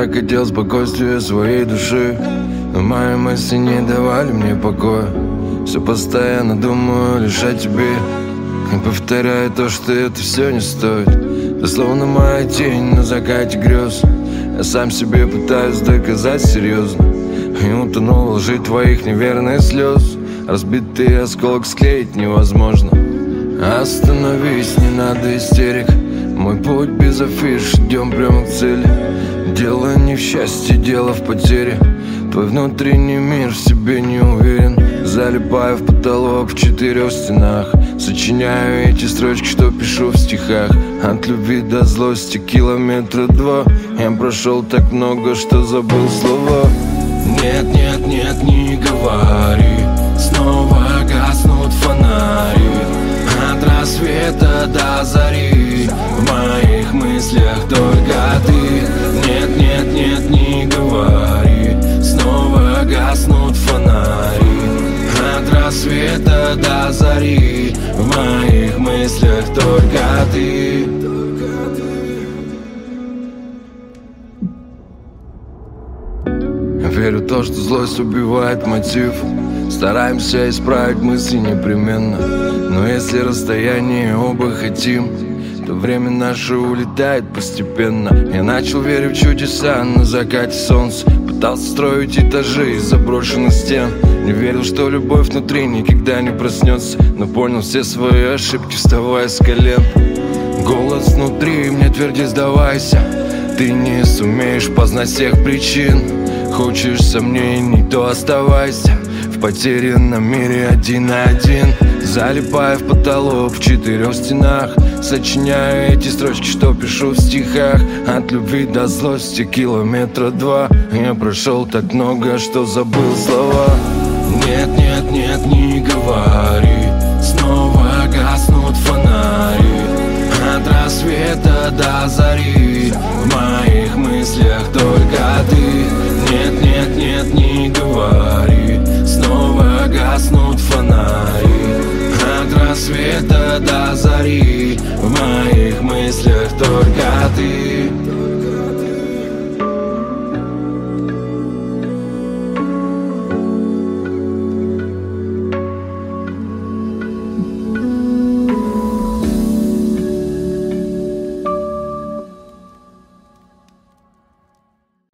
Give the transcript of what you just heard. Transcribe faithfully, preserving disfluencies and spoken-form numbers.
так хотел спокойствия своей души, но мои мысли не давали мне покоя. Все постоянно думаю лишь о тебе, и повторяю то, что это все не стоит. Ты словно моя тень на закате грез. Я сам себе пытаюсь доказать серьезно, и утонул в лжи твоих неверных слез. Разбитый осколок склеить невозможно. Остановись, не надо истерик. Мой путь без афиш, идем прямо к цели. Дело не в счастье, дело в потере. Твой внутренний мир в себе не уверен. Залипаю в потолок в четырех стенах. Сочиняю эти строчки, что пишу в стихах. От любви до злости километра два. Я прошел так много, что забыл слова. Нет, нет, нет, не говори. Снова гаснут фонари. От рассвета до зари в моих мыслях только ты. Нет, нет, нет, не говори. Снова гаснут фонари. От рассвета до зари в моих мыслях только ты. Верю в то, что злость убивает мотив. Стараемся исправить мысли непременно, но если расстояние оба хотим, то время наше улетает постепенно. Я начал верить в чудеса на закате солнца. Пытался строить этажи из заброшенных стен. Не верил, что любовь внутри никогда не проснется, но понял все свои ошибки, вставая с колен. Голос внутри мне твердит: сдавайся. Ты не сумеешь познать всех причин. Хочешь сомнений, то оставайся в потерянном мире один на один. Залипая в потолок в четырех стенах. Сочиняю эти строчки, что пишу в стихах. От любви до злости километра два. Я прошел так много, что забыл слова. Нет, нет, нет, не говори. Снова гаснут фонари. От рассвета до зари в моих мыслях только ты. Нет, нет, нет, не говори. Снова гаснут фонари. От рассвета до зари в моих мыслях только ты.